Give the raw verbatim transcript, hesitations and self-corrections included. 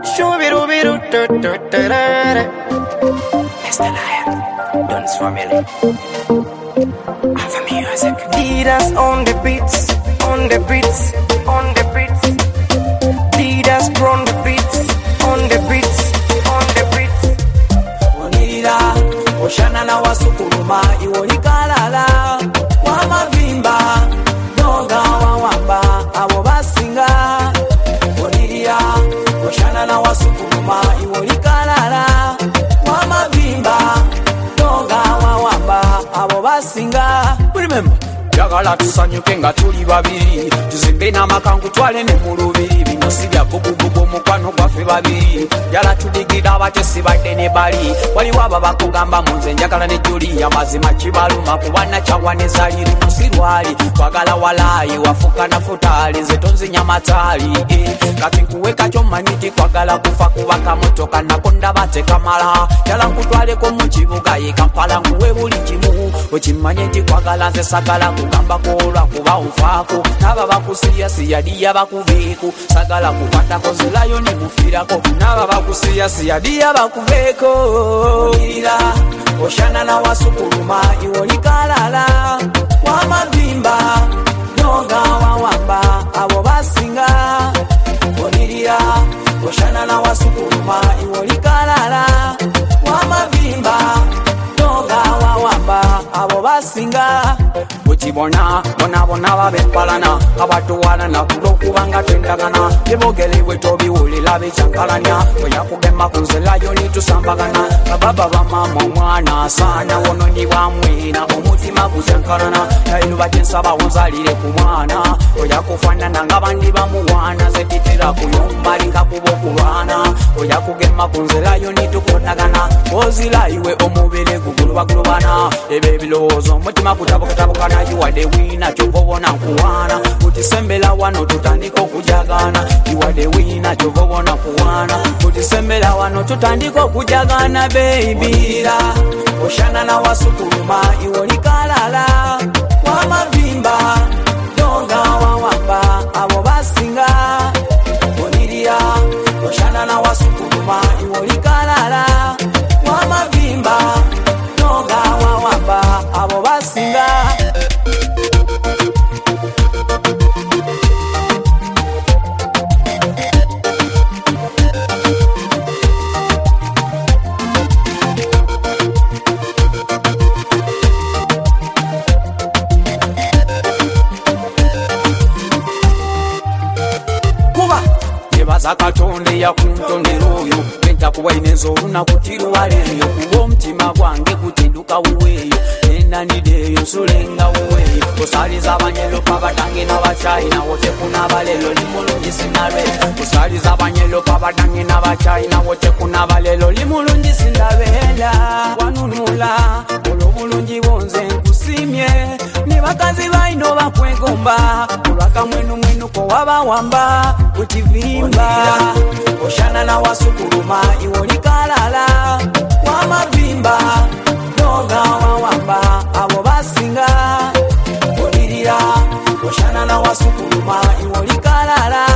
Mister Lion, Don's family. I'm for music. Leaders on the beats, on the beats, on the beats. Leaders on the beats, on the beats, on the beats. Onira, oshana na wasukuluma, iwolikalala. Wamavimba, noga wawamba, abo basinga. Onira, oshana na wasukuluma, iwolikalala. Wamavimba, noga wawamba, abo basinga. Remember, yagala tusanyuke nga tuli babiri, tuzimbe n'amakangu twale ne mu lubiri, bino si bya bugubugu omukwano gwaffe babiri, yala tudigira abatesi badde ne bali, waliwo abo bakugamba mu nze njagala ne Juli, amazima kibaluma kuba nakyagwa ne Zali, luno si lwali twagala walaayi wafuka na futaali, nze tonzinya mataali, eh. Kati nkuweka ky'omanyi kwagala kufa kuba kamotoka nako ndaba tekamala, yala nkutwaleko mu kibuga ye Kampala nkuwe buli kimu, okimanye nti kwagala nze sagala kugamba kolwa kuba ufaako, n'aba bakusiya diya bakuveeko, sagala kukwatako zilayo ne mufirako, n'aba bakusiya diya bakuveeko. Onira, oshana na wasukuluma, iwolikalala. Wamavimba, noga wawamba, abo basinga. Onira, oshana na wasukuluma, iwolikalala. Wamavimba, noga wawamba, abo basinga. Uchibona, bona bona babepalana, abatuwalana kulokubanga twendagana, yebogelewe tobi ulila bichankalanya, oya kugema kunzelayo nitusambagana, bababa bamama omwana sana wono ni wamwina, omutima kuchankalana, nailu batensaba wonzalire ku mwana, oya kufanana nga bandi bamuwana, zebitira kuyombali nga kubokulwana, oya kugema kunzelayo nitukonagana, ozilaiwe omubiri gugulubagulubana, ebe bilowoozo omutima kutabukatabukana, you are the winner, chovobona kuwana, utisembela wano tutandika okujagana, you are the winner, chovobona kuwana, utisembela wano tutandika okujagana, baby. Onira, oshana na wasukuluma, iwolikalala. Wamavimba, noga wawamba, abo basinga. Onira, oshana na wasukuluma, iwolikalala. Wamavimba, noga wawamba, abo basinga. Katonde ya kuntondera oyo benta kuwainenzo olunakutirwa leero kuba omutima gwange kutinduka wuweeyo nenanideeyo nsulenga wuweeyo kusaliza abanyelo pabatange n'abachina wotekuna balelo limulungi sinalwenda kusaliza abanyelo pabatange n'abachina wotekuna balelo limulungi sinalwenda wanunula olw'obulungi bonze nkusimye ne bakazi baino bakwegomba olwaka mwenu mwenu ko wabawamba utivimba. Oshana na wasukuluma, iwolikalala. Wamavimba, noga wawamba, abo basinga. Onira, oshana na wasukuluma, iwolikalala.